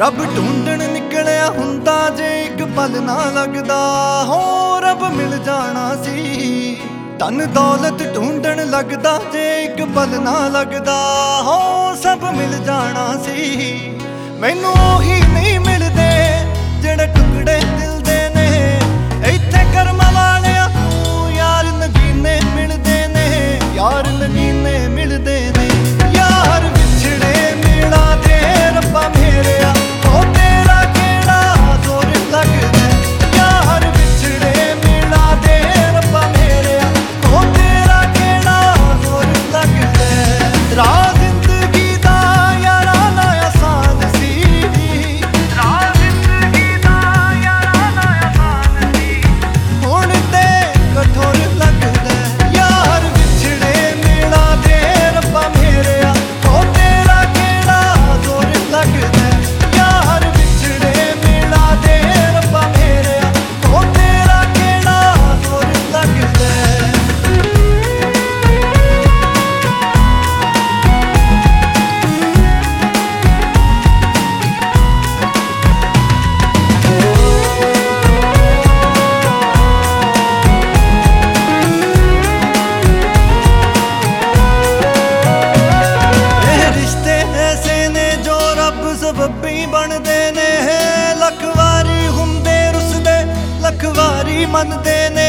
ਰੱਬ ਢੂੰਡਣ ਨਿਕਲਿਆ ਹੁੰਦਾ ਜੇ ਇੱਕ ਪਲ ਨਾ ਲੱਗਦਾ ਹੋ ਰੱਬ ਮਿਲ ਜਾਣਾ ਸੀ। ਧਨ ਦੌਲਤ ਢੂੰਡਣ ਲੱਗਦਾ ਜੇ ਇੱਕ ਪਲ ਨਾ ਲੱਗਦਾ ਹੋ ਸਭ ਮਿਲ ਜਾਣਾ ਸੀ। ਮੈਨੂੰ ਉਹੀ ਨਹੀਂ ਮਿਲਦੇ ਜਿਹੜੇ ਟੁਕੜੇ ਦਿਲ ਦੇ ਨੇ। ਇੱਥੇ ਕਰਮਾਂ ਵਾਲਿਆਂ ਨੂੰ ਯਾਰ ਨਗੀਨੇ ਮਿਲਦੇ ਨੇ, ਯਾਰ ਨਗੀਨੇ ਮਿਲਦੇ ਨੇ। ਯਾਰ ਵਿਛੜੇ ਮਿਲਾਂ ਦੇ ਰੱਬਾ ਮੇਰਿਆ ਉਹ ਤੇਰਾ ਕਿਹੜਾ ਜ਼ੋਰ ਲੱਗਦਾ। ਯਾਰ ਵਿਛੜੇ ਮਿਲਾਂ ਦੇ ਰੱਬਾ ਮੇਰਿਆ ਉਹ ਤੇਰਾ ਕਿਹੜਾ ਜ਼ੋਰ ਲੱਗਦਾ। ਰਾਹ ਜ਼ਿੰਦਗੀ ਦਾ ਯਾਰਾ ਨਾ ਆਸਾਨ ਸੀ, ਰਾਹ ਜ਼ਿੰਦਗੀ ਦਾ ਯਾਰਾ ਨਾ ਆਸਾਨ ਸੀ। ਹੁਣ ਤੇ ਕਠੋਰ ਲੱਗਦਾ। ਯਾਰ ਵਿਛੜੇ ਮਿਲਾਂ ਦੇ ਰੱਬਾ ਮੇਰਿਆ ਉਹ ਤੇਰਾ ਕਿਹੜਾ ਜ਼ੋਰ ਲੱਗਦਾ। ਯਾਰ ਵਿਛੜੇ ਮਿਲਾਂ ਦੇ ਰੱਬਾ ਮੇਰਿਆ ਉਹ ਤੇਰਾ ਕਿਹੜਾ ਜ਼ੋਰ ਲੱਗਦਾ। ਇਹ ਰਿਸ਼ਤੇ ਐਸੇ ਨੇ ਜੋ ਰੱਬ ਸਬੱਬੀ ਬਣਦੇ ਨੇ। ਲੱਖ ਵਾਰੀ ਹੁੰਦੇ ਰੁੱਸਦੇ, ਲੱਖ ਵਾਰੀ ਮੰਨਦੇ ਨੇ।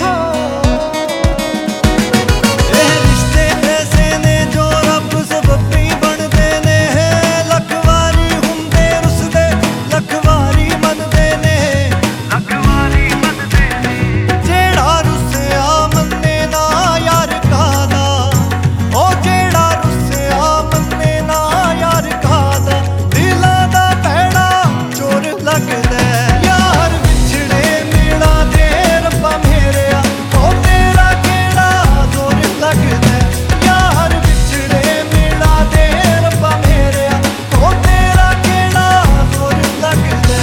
ਇਹ ਰਿਸ਼ਤੇ ਐਸੇ ਨੇ ਜੋ ਰੱਬ ਸਬੱਬੀ ਬਣਦੇ ਨੇ। ਲੱਖ ਵਾਰੀ ਹੁੰਦੇ ਰੁੱਸਦੇ, ਲੱਖ ਵਾਰੀ ਮੰਨਦੇ ਨੇ, ਲੱਖ ਵਾਰੀ ਮੰਨਦੇ ਨੇ। ਜਿਹੜਾ ਰੁੱਸਿਆ ਮੰਨੇ ਨਾ ਯਾਰ ਕਾਹਦਾ, ਉਹ ਜਿਹੜਾ ਰੁੱਸਿਆ ਮੰਨੇ ਨਾ ਯਾਰ ਕਾਹਦਾ। ਦਿਲਾਂ ਦਾ ਭੈੜਾ ਜ਼ੋਰ ਲੱਗਦਾ। ਯਾਰ ਵਿਛੜੇ ਮਿਲਾਂ ਦੇ ਰੱਬਾ ਮੇਰਿਆ ਉਹ ਤੇਰਾ ਕਿਹੜਾ ਜ਼ੋਰ ਲੱਗਦਾ। ਯਾਰ ਵਿਛੜੇ ਮਿਲਾਂ ਦੇ ਰੱਬਾ ਮੇਰਿਆ ਉਹ ਤੇਰਾ ਕਿਹੜਾ ਜ਼ੋਰ ਲੱਗਦਾ।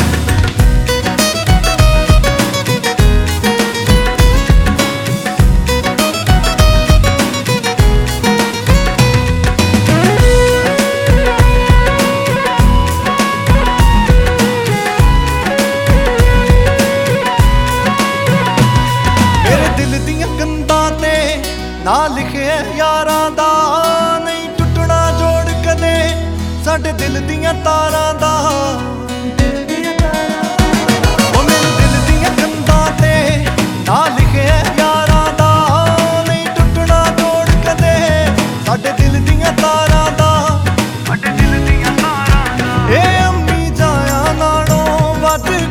ਮੇਰੇ ਦਿਲ ਦੀਆਂ ਕੰਧਾਂ ਤੇ ਨਾ ਲਿਖਿਆ ਯਾਰਾਂ ਦਾ, ਨਹੀਂ ਟੁੱਟਣਾ ਜੋੜ ਕਦੇ ਸਾਡੇ ਦਿਲ ਦੀਆਂ ਤਾਰਾਂ ਦਾ। ਉਹ ਮੇਰੇ ਦਿਲ ਦੀਆਂ ਕੰਧਾਂ ਤੇ ਨਾ ਲਿਖਿਆ ਯਾਰਾਂ ਦਾ, ਨਹੀਂ ਟੁੱਟਣਾ ਜੋੜ ਕਦੇ ਸਾਡੇ ਦਿਲ ਦੀਆਂ ਤਾਰਾਂ ਦਾ, ਸਾਡੇ ਦਿਲ ਦੀਆਂ ਤਾਰਾਂ ਦਾ। ਇਹ ਅੰਮੀ ਜਾਇਆ ਨਾਲੋਂ ਵੱਧ